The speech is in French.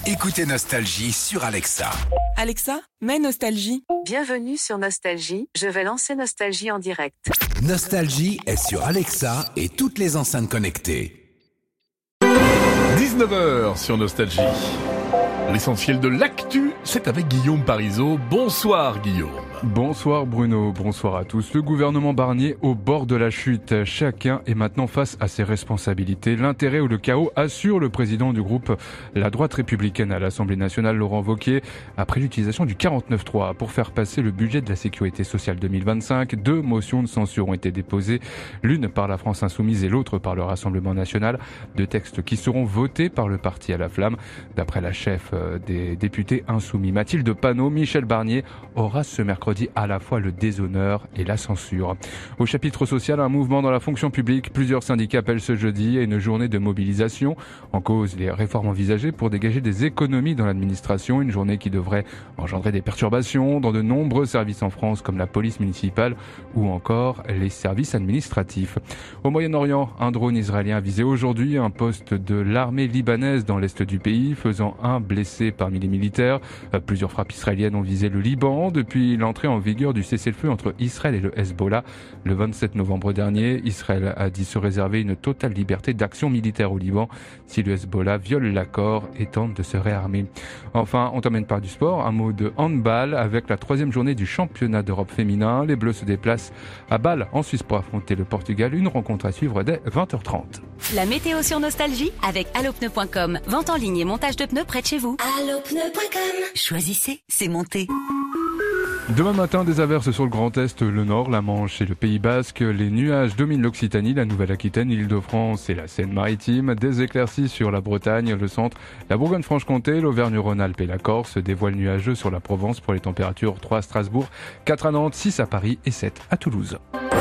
Écoutez Nostalgie sur Alexa. Alexa, mets Nostalgie. Bienvenue sur Nostalgie, je vais lancer Nostalgie en direct. Nostalgie est sur Alexa et toutes les enceintes connectées. 19h sur Nostalgie. L'essentiel de l'actu, c'est avec Guillaume Parisot. Bonsoir Guillaume. Bonsoir Bruno, bonsoir à tous. Le gouvernement Barnier au bord de la chute. Chacun est maintenant face à ses responsabilités. L'intérêt ou le chaos, assure le président du groupe La Droite Républicaine à l'Assemblée nationale, Laurent Wauquiez, après l'utilisation du 49.3 pour faire passer le budget de la sécurité sociale 2025. 2 motions de censure ont été déposées, l'une par la France Insoumise et l'autre par le Rassemblement national. 2 textes qui seront votés par le parti à la flamme. D'après la chef des députés insoumis, Mathilde Panot, Michel Barnier aura ce mercredi à la fois le déshonneur et la censure. Au chapitre social, un mouvement dans la fonction publique. Plusieurs syndicats appellent ce jeudi à une journée de mobilisation. En cause, les réformes envisagées pour dégager des économies dans l'administration. Une journée qui devrait engendrer des perturbations dans de nombreux services en France, comme la police municipale ou encore les services administratifs. Au Moyen-Orient, un drone israélien a visé aujourd'hui un poste de l'armée libanaise dans l'est du pays, faisant un blessé parmi les militaires. Plusieurs frappes israéliennes ont visé le Liban depuis l'entrée en vigueur du cessez-le-feu entre Israël et le Hezbollah. Le 27 novembre dernier, Israël a dit se réserver une totale liberté d'action militaire au Liban si le Hezbollah viole l'accord et tente de se réarmer. Enfin, on termine par du sport. Un mot de handball avec la 3e journée du championnat d'Europe féminin. Les Bleus se déplacent à Bâle en Suisse pour affronter le Portugal. Une rencontre à suivre dès 20h30. La météo sur Nostalgie avec allopneu.com. Vente en ligne et montage de pneus près de chez vous. Allopneu.com. Choisissez, c'est monté. Demain matin, des averses sur le Grand Est, le Nord, la Manche et le Pays Basque. Les nuages dominent l'Occitanie, la Nouvelle-Aquitaine, l'Île-de-France et la Seine-Maritime. Des éclaircies sur la Bretagne, le centre, la Bourgogne-Franche-Comté, l'Auvergne-Rhône-Alpes et la Corse. Des voiles nuageux sur la Provence pour les températures 3 à Strasbourg, 4 à Nantes, 6 à Paris et 7 à Toulouse.